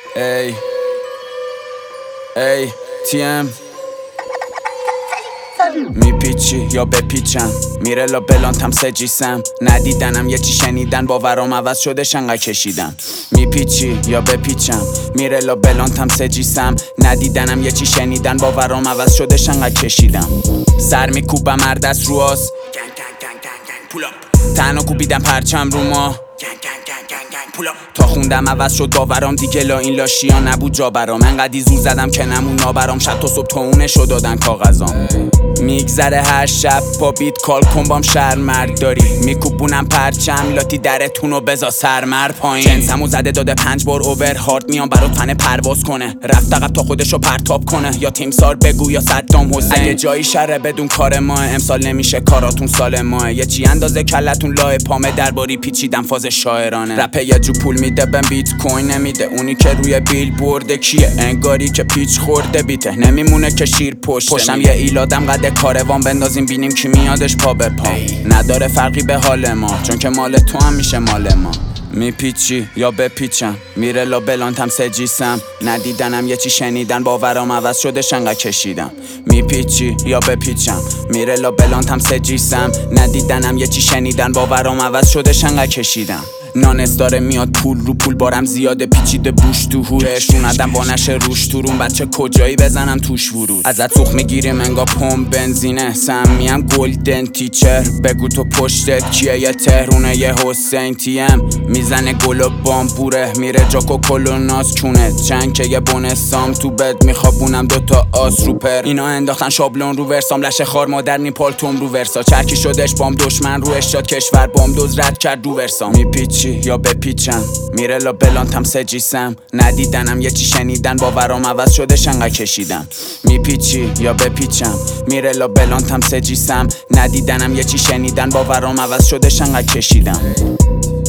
ای ای تیم میپیچی یا بپیچم، میره لا بلانتم سجیسم. ندیدنم یه چی شنیدن، باورام عوض شده شنقه کشیدم. میپیچی یا بپیچم، میره لا بلانتم سجیسم. ندیدنم یه چی شنیدن، باورام عوض شده شنقه کشیدم. سر میکوبم هر دست رو آس، تنها کوبیدم پرچم رو ما. تا خوندم عوض شد باورام، دیگه لا این لاشیا نبود جا برام. انقدی زور زدم که نمون نابرام، شب تا صبح تا اونشو دادن کاغذام. میگذره هر شب با بیت کال کن بام شرمرگ داری. میکوبونم پرچم لاتی درتونو بزا سرمر پایین. جنسمو زده داده 5 بار اوور هارد، میام برات تنه پرواز کنه. رفت عقب تا خودشو پرتاب کنه، یا تیمسار بگو یا صدام حسین. اگه جایی شره بدون کار ماه، امسال نمیشه کاراتون سال ماه. یه چی اندازه کلتون لای پامه، درباری پیچیدم فاز شاعرانه. رپ یه جو پول میده بهم بیت کوین نمیده، اونی که روی بیل برده کیه؟ انگاری که پیچ خورده بیته، نمیمونه که شیر پشتم. یه ایلادم قد کاروان بندازیم ببینیم کی میادش پا به پا. نداره فرقی به حال ما، چون که مال تو هم میشه مال ما. میپیچی یا بپیچم، میره لا بلانتم سجیسم. ندیدنم یه چی شنیدن، باورام عوض شده شنقه کشیدم. میپیچی یا بپیچم، میره لا بلانتم سجیسم. ندیدنم یه چی شنیدن، باورام عوض شده شنقه کشیدم. نانس داره میاد پول رو پول، بارم زیاده پیچیده بوش تو هورش. اوندم وانش روش تو روم، بچه کجایی بزنم توش ورود. ازت سوخ میگیریم انگا پمپ بنزینه، سمیم گلدن تیچر. بگو تو پشتت کیه؟ یه تهرونه یه حسین تیم. میزنه گل و بامبوره، میره جاکو کلوناس چونه. چند که یه بونستام تو بد، میخوابونم دوتا آس رو پر. اینا انداختن شابلون رو ورسام، لشه خار مادر نیپالتوم رو ورسا. چرکی شدش بام دشمن رو اشتاد، کشور بام دوز رد کرد رو ورسام. میپیچی یا بپیچم، میره لا بلانتم سجیسم. ندیدنم یه چی شنیدن، باورام عوض شده شنقه کشیدم. میپیچی یا بپیچم، میره لا بلانتم سجیسم. ندیدنم یه چی شنیدن، باورام عوض شده شنقه کشیدم.